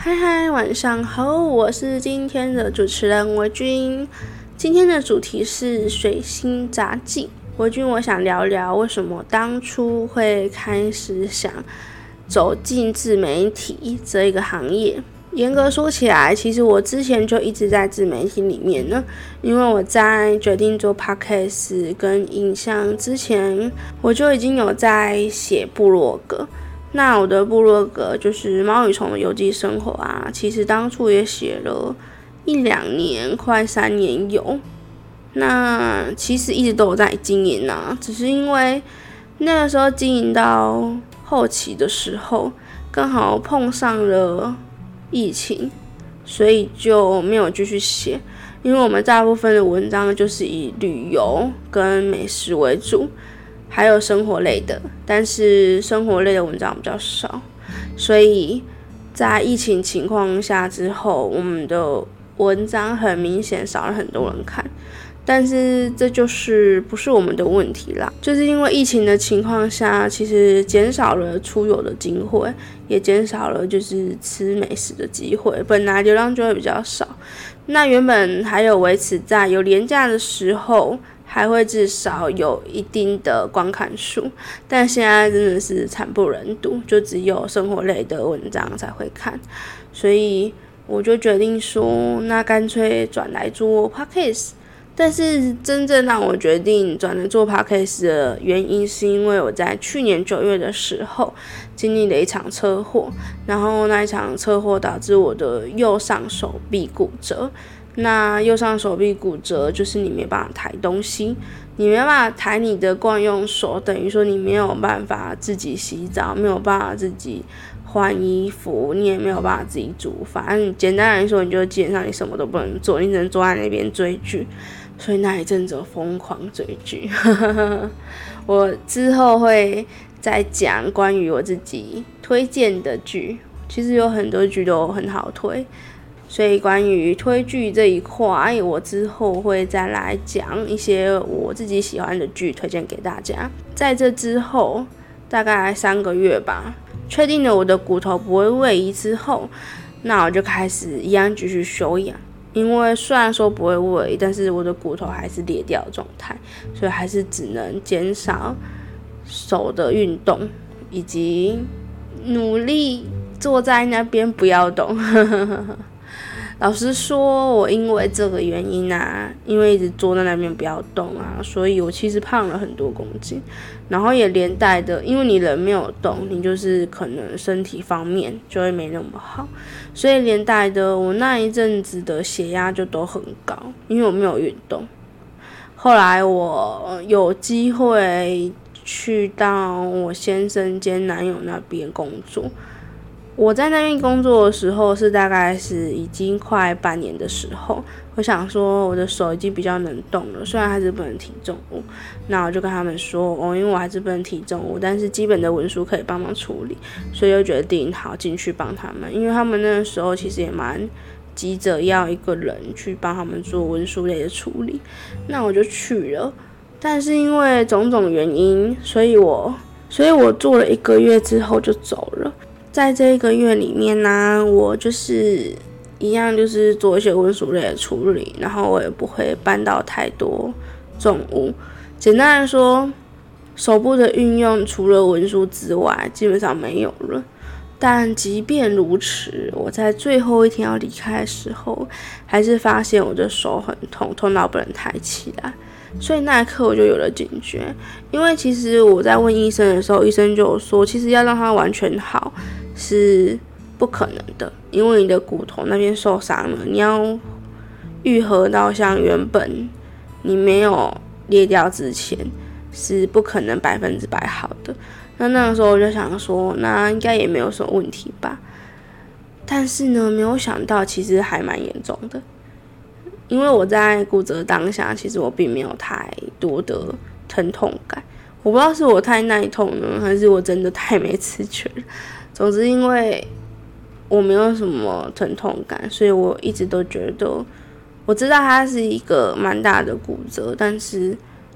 嗨嗨，晚上好，我是今天的主持人维君。今天的主题是水星杂记。维君，我想聊聊为什么当初会开始想走进自媒体这一个行业。严格说起来，其实我之前就一直在自媒体里面呢，因为我在决定做 podcast 跟影像之前，我就已经有在写部落格。那我的部落格就是猫与虫的游记生活啊，其实当初也写了1-2年，快3年有。那其实一直都有在经营啊，只是因为那个时候经营到后期的时候，刚好碰上了疫情，所以就没有继续写。因为我们大部分的文章就是以旅游跟美食为主，还有生活类的，但是生活类的文章比较少，所以在疫情情况下之后，我们的文章很明显少了很多人看。但是这就是不是我们的问题啦，就是因为疫情的情况下，其实减少了出游的机会，也减少了就是吃美食的机会，本来流量就会比较少。那原本还有维持在有连假的时候，还会至少有一定的观看数，但现在真的是惨不忍睹，就只有生活类的文章才会看，所以我就决定说，那干脆转来做 podcast。但是真正让我决定转来做 podcast 的原因，是因为我在去年9月的时候经历了一场车祸，然后那一场车祸导致我的右上手臂骨折。那右上手臂骨折就是你没办法抬东西，你没办法抬你的惯用手，等于说你没有办法自己洗澡，没有办法自己换衣服，你也没有办法自己煮饭。简单来说，你就基本上你什么都不能做，你只能坐在那边追剧。所以那一阵子我疯狂追剧我之后会再讲关于我自己推荐的剧，其实有很多剧都很好推，所以关于推剧这一块，我之后会再来讲一些我自己喜欢的剧推荐给大家。在这之后大概3个月吧，确定了我的骨头不会位移之后，那我就开始一样继续休养。因为虽然说不会位移，但是我的骨头还是裂掉的状态，所以还是只能减少手的运动，以及努力坐在那边不要动老实说，我因为这个原因啊，因为一直坐在那边不要动啊，所以我其实胖了很多公斤，然后也连带的，因为你人没有动，你就是可能身体方面就会没那么好，所以连带的我那一阵子的血压就都很高，因为我没有运动。后来我有机会去到我先生兼男友那边工作。我在那边工作的时候是大概是已经快半年的时候，我想说我的手已经比较能动了，虽然还是不能提重物，那我就跟他们说因为我还是不能提重物，但是基本的文书可以帮忙处理，所以就决定好进去帮他们，因为他们那个时候其实也蛮急着要一个人去帮他们做文书类的处理，那我就去了。但是因为种种原因，所以我做了1个月之后就走了。在这1个月里面呢，我就是一样就是做一些文书类的处理，然后我也不会搬到太多重物。简单来说，手部的运用除了文书之外基本上没有了。但即便如此，我在最后一天要离开的时候，还是发现我的手很痛，痛到不能抬起来。所以那一刻我就有了警觉，因为其实我在问医生的时候，医生就有说，其实要让它完全好是不可能的，因为你的骨头那边受伤了，你要愈合到像原本你没有裂掉之前，是不可能100%好的。那个时候我就想说，那应该也没有什么问题吧。但是呢，没有想到其实还蛮严重的。因为我在骨折当下，其实我并没有太多的疼痛感，我不知道是我太耐痛呢，还是我真的太没知觉了。总之，因为我没有什么疼痛感，所以我一直都觉得，我知道它是一个蛮大的骨折，但是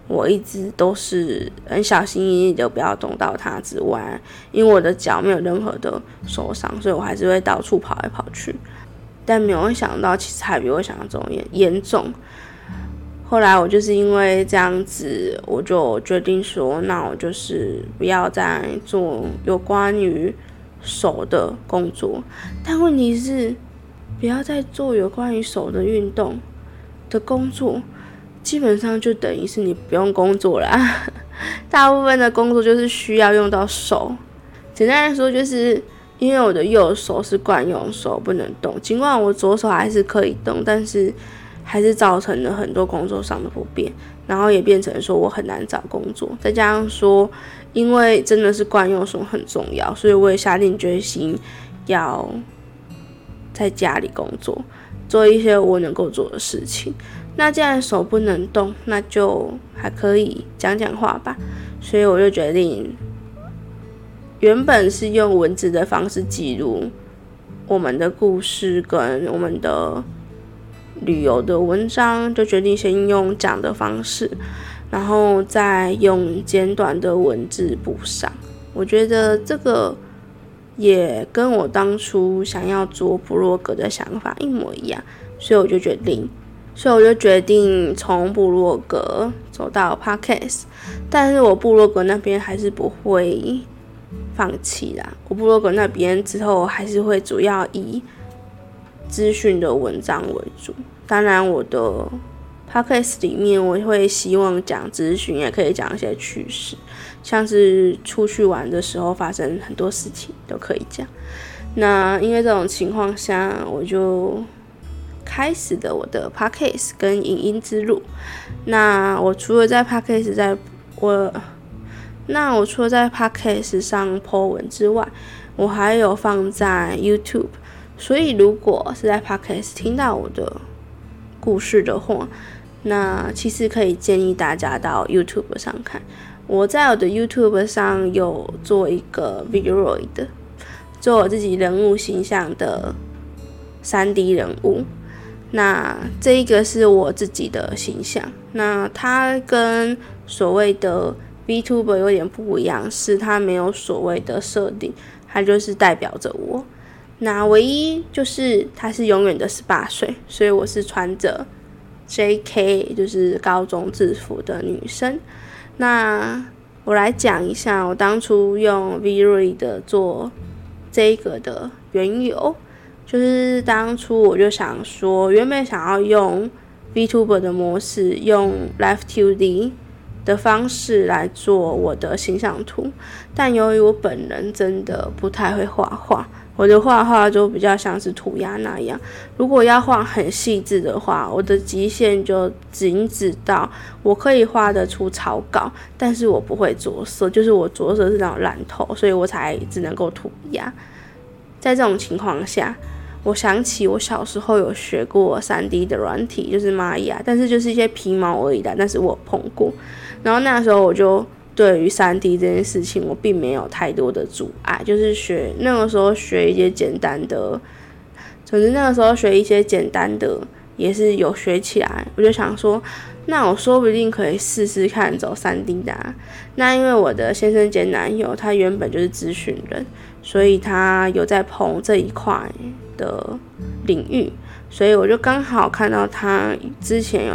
我一直都是很小心翼翼的不要动到它之外，因为我的脚没有任何的受伤，所以我还是会到处跑来跑去。但没有想到，其实还比我想象中严重。后来我就是因为这样子，我就决定说，那我就是不要再做有关于手的工作。但问题是，不要再做有关于手的运动的工作，基本上就等于是你不用工作啦。大部分的工作就是需要用到手。简单来说，就是因为我的右手是惯用手，不能动。尽管我左手还是可以动，但是还是造成了很多工作上的不便，然后也变成说我很难找工作。再加上说，因为真的是惯用手很重要，所以我也下定决心要在家里工作，做一些我能够做的事情。那既然手不能动，那就还可以讲讲话吧。所以我就决定，原本是用文字的方式记录我们的故事跟我们的旅游的文章，就决定先用讲的方式，然后再用简短的文字补上。我觉得这个也跟我当初想要做部落格的想法一模一样，所以我就决定从部落格走到 Podcast。 但是我部落格那边还是不会放弃啦，我部落格那边之后还是会主要以资讯的文章为主。当然我的 Podcast 里面我会希望讲资讯，也可以讲一些趣事，像是出去玩的时候发生很多事情都可以讲。那因为这种情况下，我就开始了我的 Podcast 跟影音之路。那我除了在 Podcast 上 po 文之外，我还有放在 YouTube。所以如果是在 Podcast 听到我的故事的话，那其实可以建议大家到 YouTube 上看。我在我的 YouTube 上有做一个 Vroid， 做我自己人物形象的 3D 人物。那这一个是我自己的形象，那它跟所谓的 VTuber 有点不一样，是它没有所谓的设定，它就是代表着我。那唯一就是她是永远的18岁，所以我是穿着 JK 就是高中制服的女生。那我来讲一下我当初用 Vroid 做这个的缘由，就是当初我就想说，原本想要用 VTuber 的模式，用 Live 2D 的方式来做我的形象图，但由于我本人真的不太会画画，我的画画就比较像是涂鸦那样。如果要画很细致的话，我的极限就仅止到我可以画得出草稿，但是我不会着色，就是我着色是那种烂透，所以我才只能够涂鸦。在这种情况下，我想起我小时候有学过 3D 的软体，就是玛雅，但是就是一些皮毛而已啦，但是我有碰过。然后那时候我就对于 3D 这件事情我并没有太多的阻碍，就是那个时候学一些简单的，总之那个时候学一些简单的也是有学起来。我就想说，那我说不定可以试试看走 3D 的啊。那因为我的先生兼男友他原本就是资讯人，所以他有在碰这一块的领域，所以我就刚好看到他之前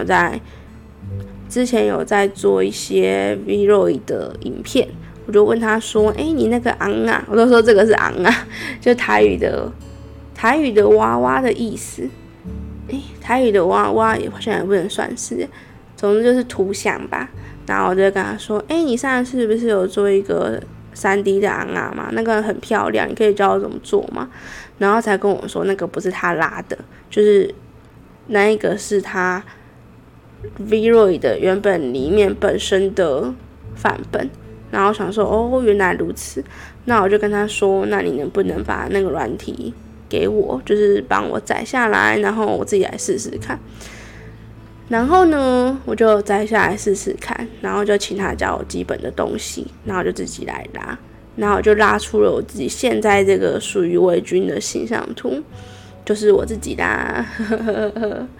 有在做一些 Vroid 的影片，我就问他说：“你那个昂啊？”我都说这个是昂啊，就台语的娃娃的意思。台语的娃娃也好像也不能算是，总之就是图像吧。然后我就跟他说：“你上次是不是有做一个3D 的昂啊嘛？那个很漂亮，你可以教我怎么做吗？”然后才跟我说那个不是他拉的，就是那一个是他Vroid 的原本里面本身的范本。然后想说原来如此，那我就跟他说，那你能不能把那个软体给我，就是帮我载下来，然后我自己来试试看。然后呢，我就载下来试试看，然后就请他教我基本的东西，然后我就自己来拉，然后我就拉出了我自己现在这个属于微君的形象图，就是我自己啦。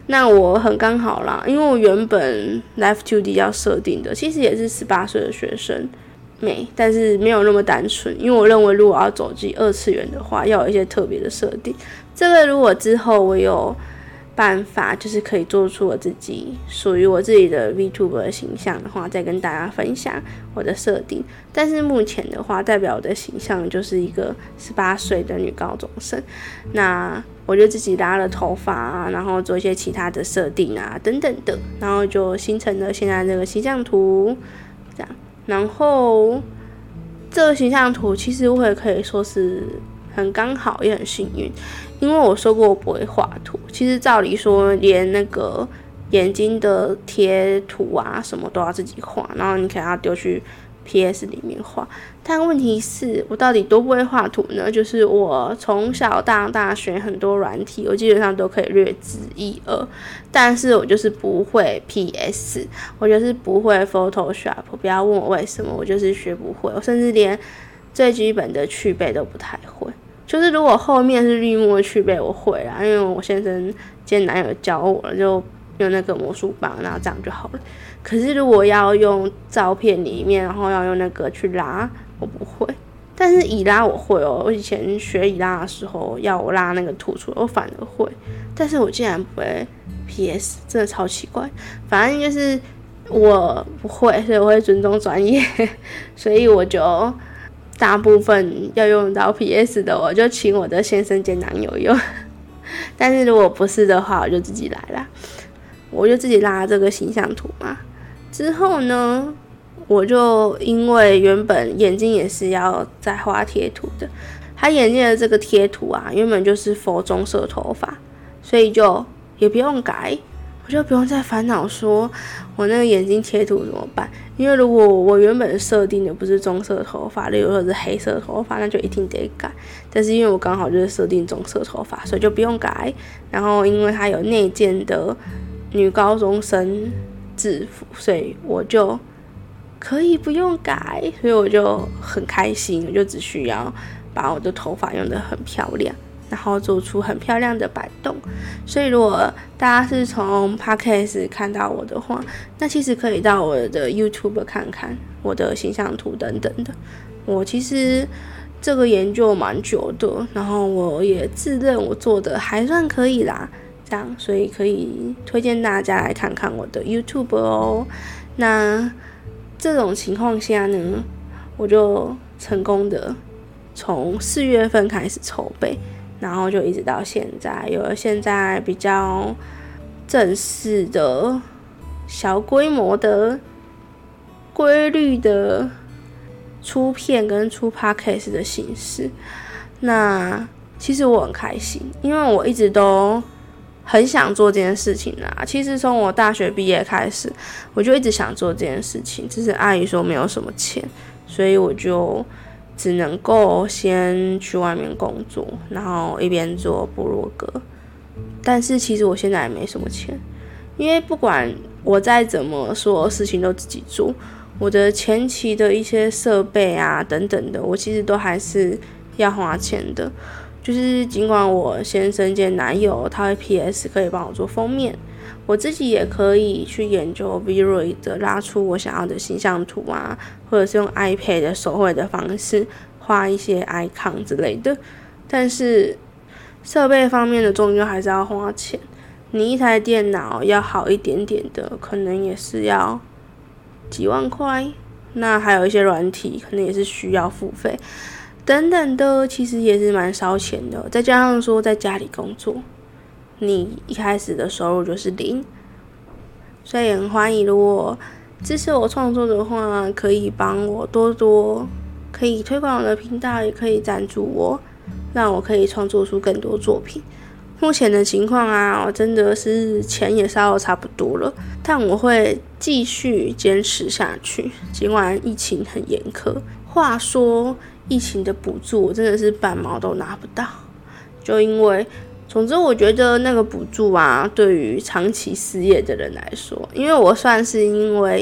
那我很刚好啦，因为我原本 Live 2D 要设定的其实也是18岁的学生美，但是没有那么单纯，因为我认为如果要走进2次元的话，要有一些特别的设定。这个如果之后我有办法，就是可以做出我自己属于我自己的 VTuber 的形象的话，再跟大家分享我的设定。但是目前的话，代表我的形象就是一个18岁的女高中生。那我就自己拉了头发啊，然后做一些其他的设定啊，等等的，然后就形成了现在这个形象图，这样。然后这个形象图其实我也可以说是很刚好，也很幸运。因为我说过我不会画图，其实照理说连那个眼睛的贴图啊什么都要自己画，然后你可能要丢去 PS 里面画。但问题是我到底多不会画图呢？就是我从小到大学很多软体，我基本上都可以略知一二，但是我就是不会 PS， 我就是不会 Photoshop。不要问我为什么，我就是学不会，我甚至连最基本的去背都不太会。就是如果后面是绿幕的去背我会啦，因为我先生兼男友教我了，就用那个魔术棒，然后这样就好了。可是如果要用照片里面，然后要用那个去拉，我不会。但是以拉我会哦，我以前学以拉的时候，要我拉那个图出来，我反而会。但是我竟然不会 PS， 真的超奇怪。反正就是我不会，所以我会尊重专业，所以我就大部分要用到 PS 的，我就请我的先生兼男友用。但是如果不是的话，我就自己来啦。我就自己拉这个形象图嘛。之后呢，我就因为原本眼睛也是要再画贴图的，他眼睛的这个贴图啊，原本就是否棕色头发，所以就也不用改。我就不用再烦恼说我那个眼睛贴图怎么办，因为如果我原本设定的不是棕色头发，例如说是黑色头发，那就一定得改。但是因为我刚好就是设定棕色头发，所以就不用改。然后因为它有内建的女高中生制服，所以我就可以不用改，所以我就很开心，我就只需要把我的头发用得很漂亮，然后做出很漂亮的摆动。所以如果大家是从 Podcast 看到我的话，那其实可以到我的 YouTube 看看我的形象图等等的。我其实这个研究蛮久的，然后我也自认我做的还算可以啦，这样，所以可以推荐大家来看看我的 YouTube 哦。那这种情况下呢，我就成功的从4月份开始筹备，然后就一直到现在，有了现在比较正式的小规模的规律的出片跟出 podcast 的形式。那其实我很开心，因为我一直都很想做这件事情啦。其实从我大学毕业开始，我就一直想做这件事情，只是阿姨说没有什么钱，所以我就只能够先去外面工作，然后一边做部落格。但是其实我现在也没什么钱，因为不管我再怎么说事情都自己做，我的前期的一些设备啊等等的，我其实都还是要花钱的。就是尽管我先生兼男友他会 PS 可以帮我做封面，我自己也可以去研究 V-Ray 的拉出我想要的形象图啊，或者是用 iPad 的手绘的方式画一些 icon 之类的。但是设备方面的终究还是要花钱，你一台电脑要好一点点的，可能也是要几万块，那还有一些软体可能也是需要付费等等的，其实也是蛮烧钱的。再加上说在家里工作，你一开始的收入就是0，所以很欢迎如果支持我创作的话，可以帮我多多，可以推广我的频道，也可以赞助我，让我可以创作出更多作品。目前的情况啊，我真的是钱也烧得差不多了，但我会继续坚持下去，尽管疫情很严苛。话说疫情的补助我真的是半毛都拿不到，就因为总之我觉得那个补助啊，对于长期失业的人来说，因为我算是因为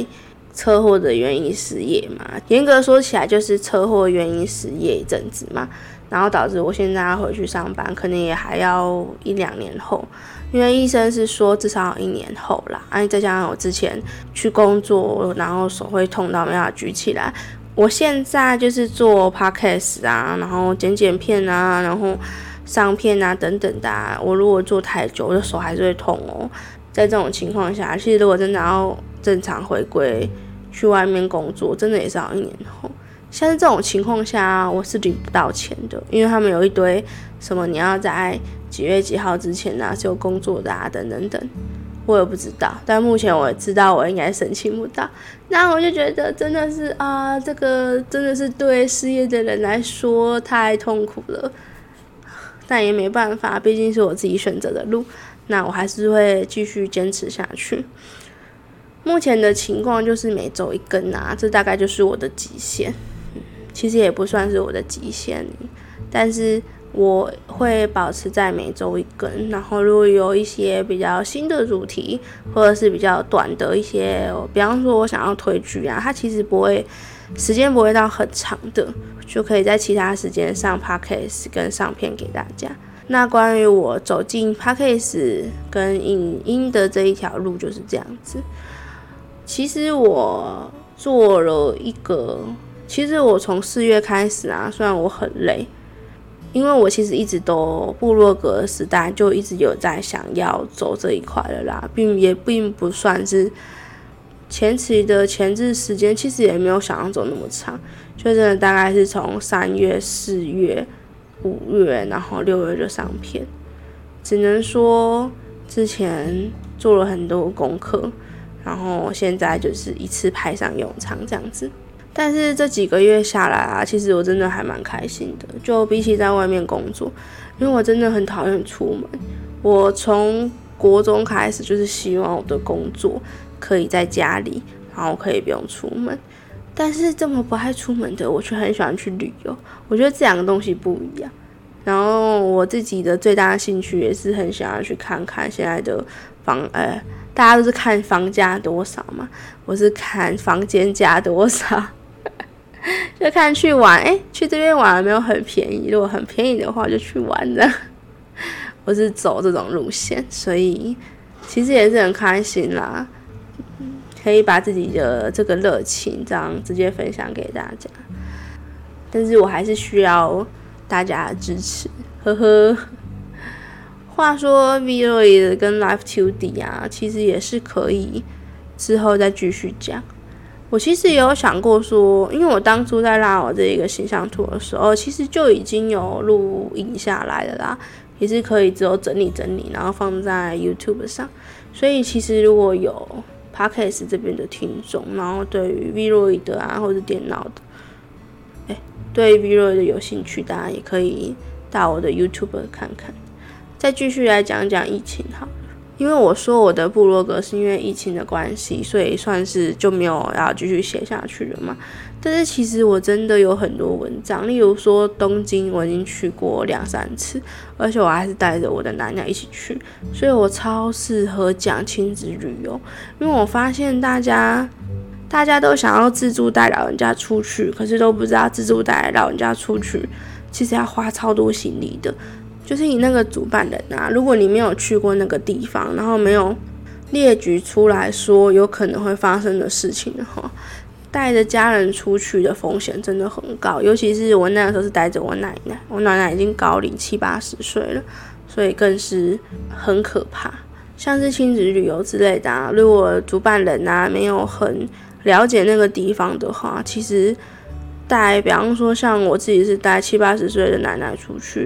车祸的原因失业嘛，严格说起来就是车祸原因失业一阵子嘛，然后导致我现在要回去上班，可能也还要1-2年后，因为医生是说至少1年后啦，再加上我之前去工作，然后手会痛到没办法举起来，我现在就是做 podcast 啊，然后剪片啊，然后上片啊等等的我如果做太久，我的手还是会痛哦。在这种情况下，其实如果真的要正常回归去外面工作，真的也是要1年后。像是这种情况下，我是领不到钱的，因为他们有一堆什么你要在几月几号之前是有工作的等等等，我也不知道。但目前我也知道我应该申请不到，那我就觉得真的是这个真的是对失业的人来说太痛苦了。但也没办法，毕竟是我自己选择的路，那我还是会继续坚持下去。目前的情况就是每周1更这大概就是我的极限。其实也不算是我的极限，但是我会保持在每周1更，然后如果有一些比较新的主题，或者是比较短的一些，比方说我想要推剧它其实时间不会到很长的，就可以在其他时间上 podcast 跟上片给大家。那关于我走进 podcast 跟影音的这一条路就是这样子。其实我做了其实我从4月开始虽然我很累，因为我其实一直都部落格的时代就一直有在想要走这一块了啦，并不算是前期的前置时间，其实也没有想象中那么长，就真的大概是从3月、4月、5月，然后6月就上片。只能说之前做了很多功课，然后现在就是一次派上用场这样子。但是这几个月下来其实我真的还蛮开心的，就比起在外面工作，因为我真的很讨厌出门。我从国中开始就是希望我的工作可以在家里，然后可以不用出门。但是这么不爱出门的我却很喜欢去旅游，我觉得这两个东西不一样。然后我自己的最大的兴趣也是很想要去看看现在的大家都是看房价多少嘛，我是看房间价多少。就看去玩，去这边玩有没有很便宜？如果很便宜的话，就去玩的。我是走这种路线，所以其实也是很开心啦，可以把自己的这个热情这样直接分享给大家。但是我还是需要大家的支持，呵呵。话说 Vlog 跟 Live 2D 其实也是可以之后再继续讲。我其实也有想过说，因为我当初在拉我这一个形象图的时候，其实就已经有录影下来了啦，也是可以之后整理，然后放在 YouTube 上。所以其实如果有 Podcast 这边的听众，然后对于 Vlog 的或者电脑的，对于 Vlog 的有兴趣，大家也可以到我的 YouTube 看看。再继续来讲讲疫情好了。因为我说我的部落格是因为疫情的关系，所以算是就没有要继续写下去了嘛。但是其实我真的有很多文章，例如说东京我已经去过2-3次，而且我还是带着我的奶奶一起去，所以我超适合讲亲子旅游。因为我发现大家都想要自助带老人家出去，可是都不知道自助带老人家出去其实要花超多行李的。就是你那个主办人如果你没有去过那个地方，然后没有列举出来说有可能会发生的事情的话，带着家人出去的风险真的很高。尤其是我那个时候是带着我奶奶，我奶奶已经高龄70-80岁了，所以更是很可怕。像是亲子旅游之类的如果主办人没有很了解那个地方的话，其实比方说像我自己是带70-80岁的奶奶出去，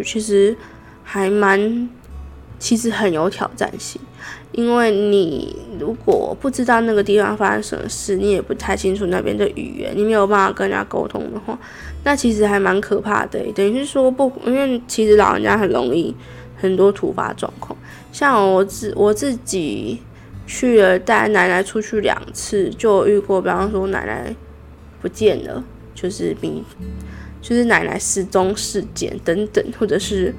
其实很有挑战性。因为你如果不知道那个地方发生什么事，你也不太清楚那边的语言，你没有办法跟人家沟通的话，那其实还蛮可怕的。等于是说因为其实老人家很容易很多突发状况。像我自己去了带奶奶出去2次，就有遇过比方说奶奶不见了，就是奶奶失踪事件等等，或者是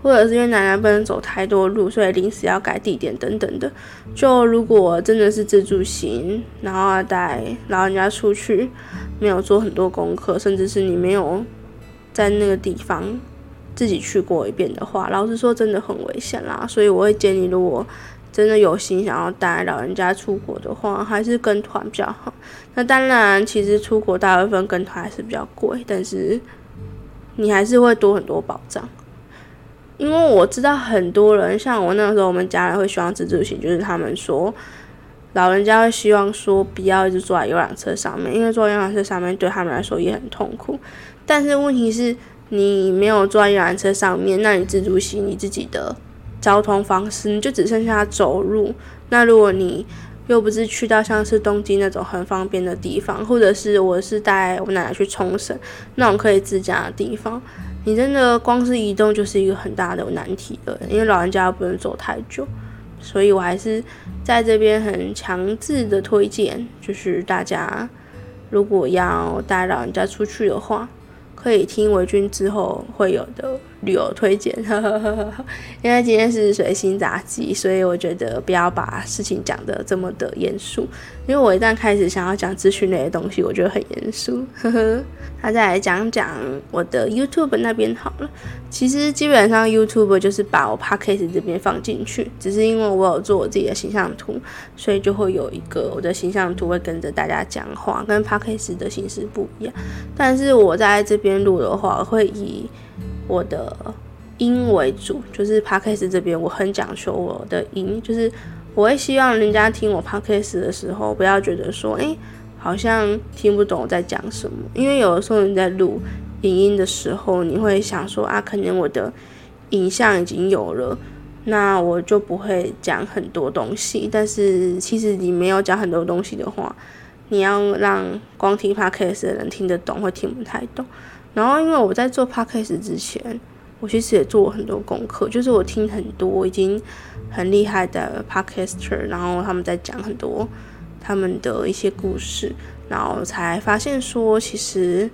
或者是因为奶奶不能走太多路，所以临时要改地点等等的。就如果真的是自助行，然后要带老人家出去，没有做很多功课，甚至是你没有在那个地方自己去过一遍的话，老实说真的很危险啦。所以我会建议，如果真的有心想要带老人家出国的话，还是跟团比较好。那当然，其实出国大部分跟团还是比较贵，但是你还是会多很多保障。因为我知道很多人，像我那个时候，我们家人会希望自助行，就是他们说老人家会希望说不要一直坐在游览车上面，因为坐在游览车上面对他们来说也很痛苦。但是问题是，你没有坐在游览车上面，那你自助行你自己的交通方式，你就只剩下走路。那如果你又不是去到像是东京那种很方便的地方，或者是我是带我奶奶去冲绳那种可以自驾的地方，你真的光是移动就是一个很大的难题了，因为老人家不能走太久。所以我还是在这边很强制的推荐，就是大家如果要带老人家出去的话，可以听维君之后会有的旅游推荐。因为今天是随心杂记，所以我觉得不要把事情讲得这么的严肃，因为我一旦开始想要讲资讯类的东西，我觉得很严肃。那再来讲讲我的 YouTube 那边好了。其实基本上 YouTube 就是把我 Podcast 这边放进去，只是因为我有做我自己的形象图，所以就会有一个我的形象图会跟着大家讲话，跟 Podcast 的形式不一样。但是我在这边录的话，会以我的音为主，就是 Podcast 这边我很讲求我的音，就是我会希望人家听我 Podcast 的时候，不要觉得说好像听不懂我在讲什么。因为有的时候你在录影音的时候，你会想说可能我的影像已经有了，那我就不会讲很多东西。但是其实你没有讲很多东西的话，你要让光听 Podcast 的人听得懂，会听不太懂。然后因为我在做 Podcast 之前，我其实也做了很多功课，就是我听很多已经很厉害的 Podcaster， 然后他们在讲很多他们的一些故事，然后才发现说其实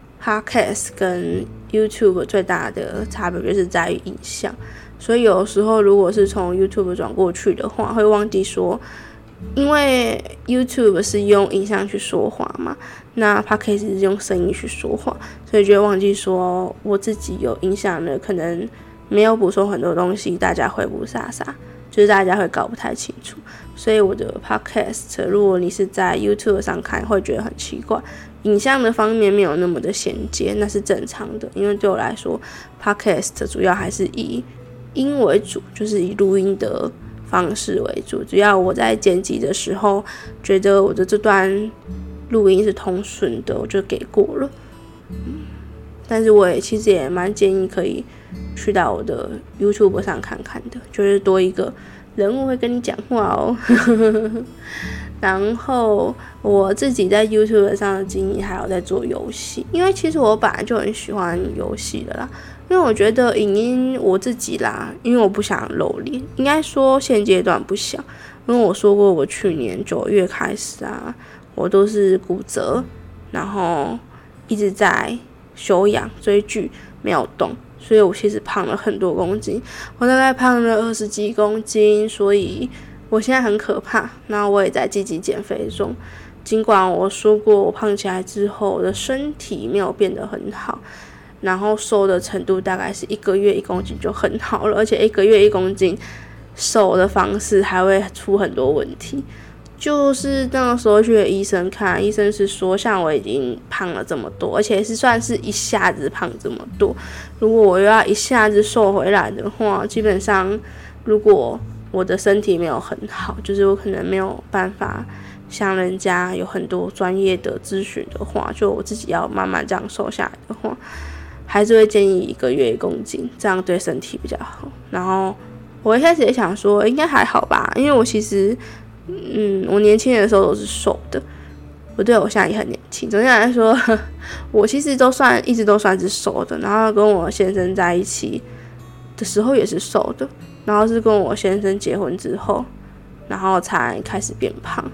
Podcast 跟 YouTube 最大的差别就是在于影像。所以有时候如果是从 YouTube 转过去的话，会忘记说，因为 YouTube 是用影像去说话嘛，那 Podcast 是用声音去说话，所以就会忘记说我自己有影响的，可能没有补充很多东西，大家会不飒飒，就是大家会搞不太清楚。所以我的 Podcast 如果你是在 YouTube 上看，会觉得很奇怪，影像的方面没有那么的衔接，那是正常的。因为对我来说 Podcast 主要还是以音为主，就是以录音的方式为主，只要我在剪辑的时候觉得我的这段录音是通顺的，我就给过了。但是我其实也蛮建议可以去到我的 YouTube 上看看的，就是多一个人物会跟你讲话哦。然后我自己在 YouTube 上的经营还有在做游戏，因为其实我本来就很喜欢游戏的啦。因为我觉得影音我自己啦，因为我不想露脸，应该说现阶段不想。因为我说过我去年9月开始我都是骨折，然后一直在休养追剧，没有动，所以我其实胖了很多公斤，我大概胖了20几公斤，所以我现在很可怕。那我也在积极减肥中，尽管我说过我胖起来之后我的身体没有变得很好，然后瘦的程度大概是1个月1公斤就很好了，而且1个月1公斤瘦的方式还会出很多问题。就是那个时候去给医生看，医生是说像我已经胖了这么多，而且是算是一下子胖这么多，如果我又要一下子瘦回来的话，基本上如果我的身体没有很好，就是我可能没有办法像人家有很多专业的咨询的话，就我自己要慢慢这样瘦下来的话，还是会建议1个月1公斤，这样对身体比较好。然后我一开始也想说应该还好吧，因为我其实我年轻的时候都是瘦的，不对，我现在也很年轻。总体来说，我其实一直都算是瘦的。然后跟我先生在一起的时候也是瘦的，然后是跟我先生结婚之后，然后才开始变胖。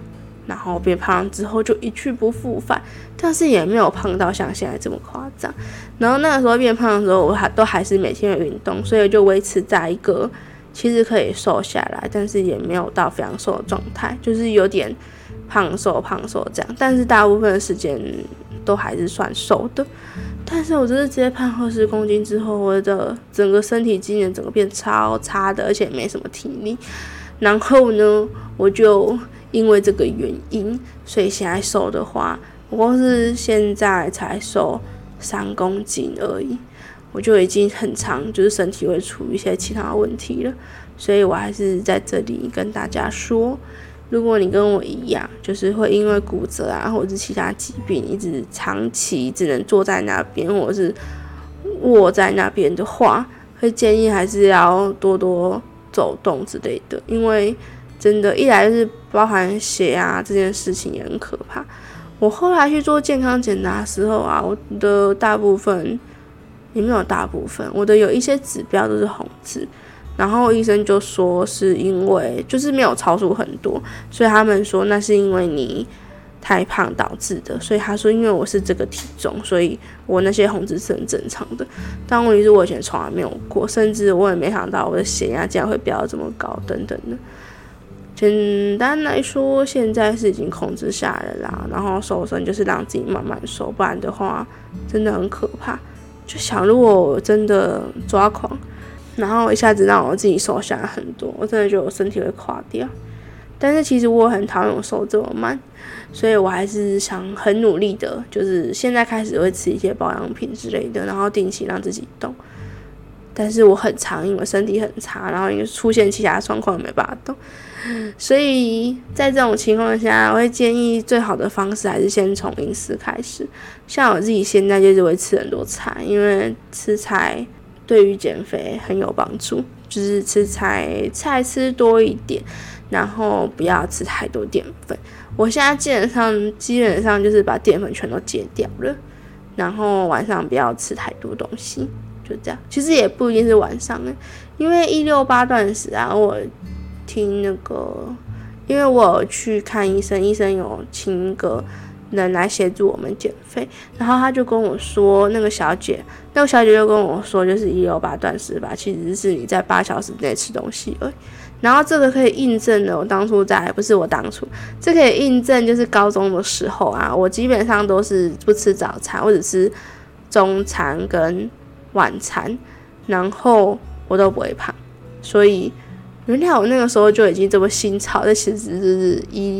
然后变胖之后就一去不复返，但是也没有胖到像现在这么夸张。然后那个时候变胖的时候，我还是每天有运动，所以就维持在一个其实可以瘦下来，但是也没有到非常瘦的状态，就是有点胖瘦这样。但是大部分的时间都还是算瘦的。但是我就是直接胖20公斤之后，我的整个身体机能整个变超差的，而且没什么体力。然后呢，我就因为这个原因，所以现在瘦的话，我光是现在才瘦3公斤而已，我就已经很常就是身体会出一些其他的问题了。所以我还是在这里跟大家说，如果你跟我一样，就是会因为骨折啊，或者是其他疾病，一直长期只能坐在那边，或者是卧在那边的话，会建议还是要多多走动之类的，因为真的，一来就是包含血压这件事情也很可怕。我后来去做健康检查的时候啊，我的大部分也没有大部分，我的有一些指标都是红字。然后医生就说是因为就是没有超出很多，所以他们说那是因为你太胖导致的。所以他说因为我是这个体重，所以我那些红字是很正常的。但问题是我以前从来没有过，甚至我也没想到我的血压竟然会飙到这么高等等的。简单来说，现在是已经控制下来了啦，然后瘦身就是让自己慢慢瘦，不然的话真的很可怕。就想如果我真的抓狂，然后一下子让我自己瘦下来很多，我真的觉得我身体会垮掉。但是其实我很讨厌我瘦这么慢，所以我还是想很努力的，就是现在开始会吃一些保养品之类的，然后定期让自己动。但是我很常因为身体很差，然后因为出现其他状况没办法动，所以在这种情况下，我会建议最好的方式还是先从饮食开始。像我自己现在就是会吃很多菜，因为吃菜对于减肥很有帮助，就是吃菜吃多一点，然后不要吃太多淀粉。我现在基本上就是把淀粉全都戒掉了，然后晚上不要吃太多东西，就这样。其实也不一定是晚上因为168断食啊，我听因为我有去看医生，医生有请一个人来协助我们减肥，然后他就跟我说，那个小姐就跟我说，就是168断食法其实是你在8小时内吃东西而已。然后这个可以印证了，这可以印证就是高中的时候啊，我基本上都是不吃早餐，或者吃中餐跟晚餐，然后我都不会胖。所以原来我那个时候就已经这么新潮，这其实就是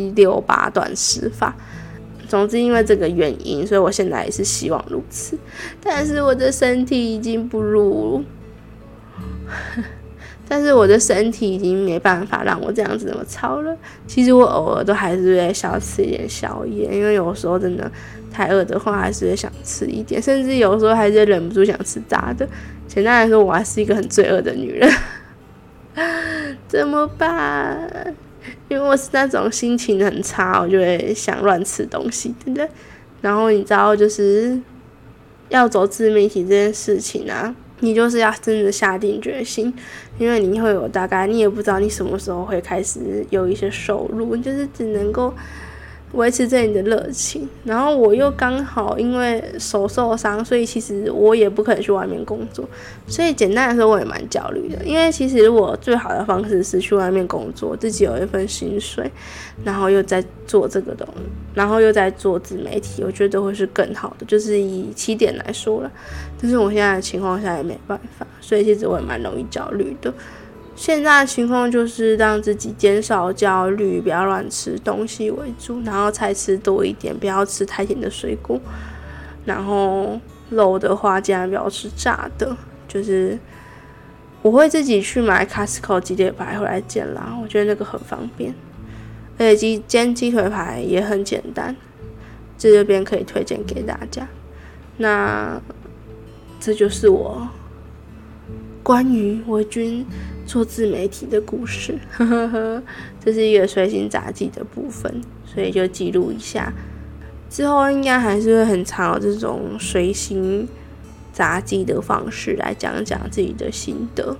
168断食法。总之因为这个原因，所以我现在也是希望如此，但是我的身体已经没办法让我这样子那么操了。其实我偶尔都还是会想吃一点宵夜，因为有时候真的太饿的话，还是会想吃一点，甚至有时候还是忍不住想吃炸的。简单来说，我还是一个很罪恶的女人，怎么办？因为我是那种心情很差，我就会想乱吃东西，对不对？然后你知道，就是要走自媒体这件事情啊，你就是要真的下定决心，因为你会有大概，你也不知道你什么时候会开始有一些收入，就是只能够维持着你的热情。然后我又刚好因为手受伤，所以其实我也不可能去外面工作，所以简单来说我也蛮焦虑的。因为其实我最好的方式是去外面工作，自己有一份薪水，然后又在做这个东西，然后又在做自媒体，我觉得会是更好的，就是以起点来说了。但是我现在的情况下也没办法，所以其实我也蛮容易焦虑的。现在的情况就是让自己减少焦虑，不要乱吃东西为主，然后菜吃多一点，不要吃太甜的水果，然后肉的话尽量不要吃炸的。就是我会自己去买 Costco 鸡腿排回来煎啦，我觉得那个很方便，而且煎鸡腿排也很简单，这边可以推荐给大家。那这就是我关于维君做自媒体的故事，这是一个随心杂记的部分，所以就记录一下。之后应该还是会很常有这种随心杂记的方式来讲讲自己的心得。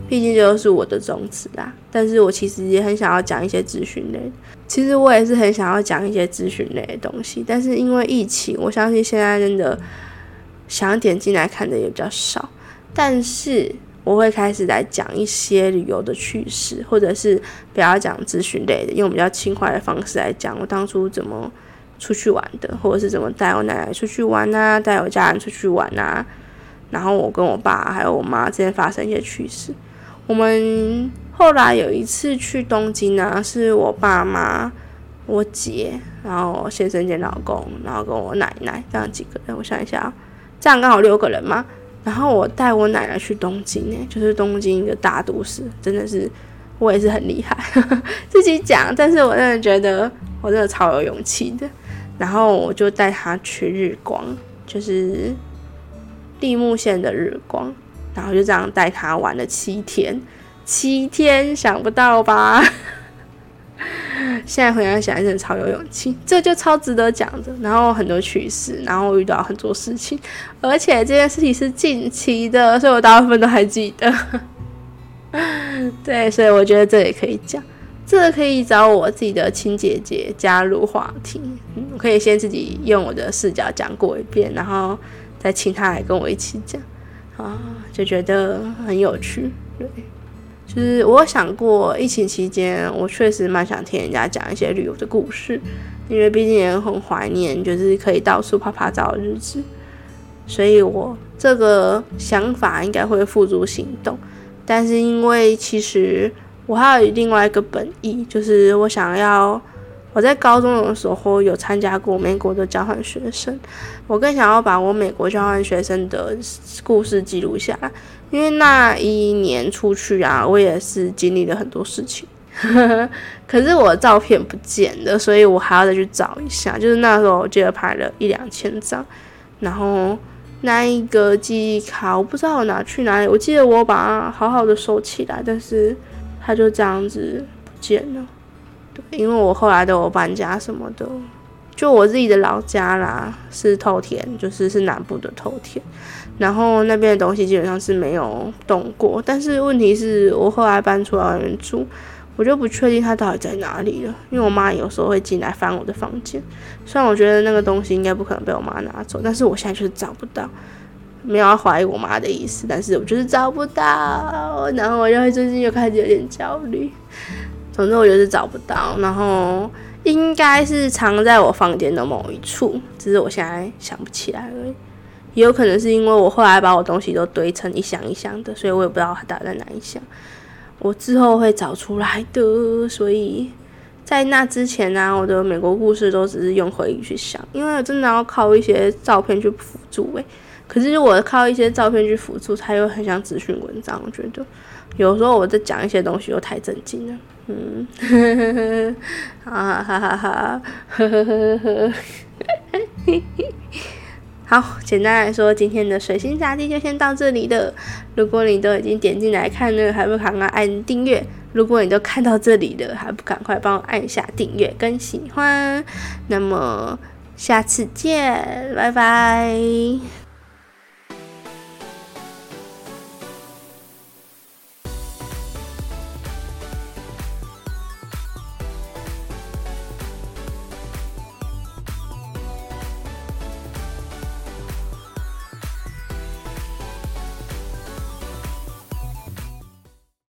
毕竟这就是我的宗旨啦。但是我其实也很想要讲一些资讯类，其实我也是很想要讲一些资讯类的东西，但是因为疫情，我相信现在真的想点进来看的也比较少。但是我会开始来讲一些旅游的趣事，或者是不要讲资讯类的，用比较轻快的方式来讲我当初怎么出去玩的，或者是怎么带我奶奶出去玩啊，带我家人出去玩啊，然后我跟我爸还有我妈之间发生一些趣事。我们后来有一次去东京啊，是我爸妈、我姐，然后先生兼老公，然后跟我奶奶，这样几个人，我想一下，这样刚好6个人嘛。然后我带我奶奶去东京就是东京一个大都市，真的是我也是很厉害自己讲，但是我真的觉得我真的超有勇气的。然后我就带她去日光，就是立木县的日光，然后就这样带她玩了7天，想不到吧现在回想起来真的超有勇气，这就超值得讲的。然后很多趣事，然后遇到很多事情，而且这件事情是近期的，所以我大部分都还记得对，所以我觉得这也可以讲，这个可以找我自己的亲姐姐加入话题，我可以先自己用我的视角讲过一遍，然后再请她来跟我一起讲就觉得很有趣。对，就是我有想过疫情期间我确实蛮想听人家讲一些旅游的故事，因为毕竟也很怀念就是可以到处拍拍照的日子，所以我这个想法应该会付诸行动。但是因为其实我还有另外一个本意，就是我在高中的时候有参加过美国的交换学生，我更想要把我美国交换学生的故事记录下来，因为那一年出去啊，我也是经历了很多事情可是我的照片不见了，所以我还要再去找一下。就是那时候我记得拍了1-2千张，然后那一个记忆卡我不知道我拿去哪里，我记得我把它好好的收起来，但是它就这样子不见了。对，因为我后来都有搬家什么的，就我自己的老家啦是透天，是南部的透天，然后那边的东西基本上是没有动过，但是问题是我后来搬出来外面住，我就不确定它到底在哪里了，因为我妈有时候会进来翻我的房间，虽然我觉得那个东西应该不可能被我妈拿走，但是我现在就是找不到，没有要怀疑我妈的意思，但是我就是找不到，然后我就最近又开始有点焦虑。总之我就是找不到，然后应该是藏在我房间的某一处，只是我现在想不起来而已。也有可能是因为我后来把我东西都堆成一箱一箱的，所以我也不知道它打在哪一箱，我之后会找出来的。所以在那之前啊，我的美国故事都只是用回忆去想，因为真的要靠一些照片去辅助可是如果靠一些照片去辅助，它又很像资讯文章，我觉得有时候我在讲一些东西又太震惊了。哈哈哈哈好，简单来说，今天的水星杂技就先到这里了。如果你都已经点进来看了，还不赶快按订阅？如果你都看到这里了，还不赶快帮我按下订阅跟喜欢？那么下次见，拜拜。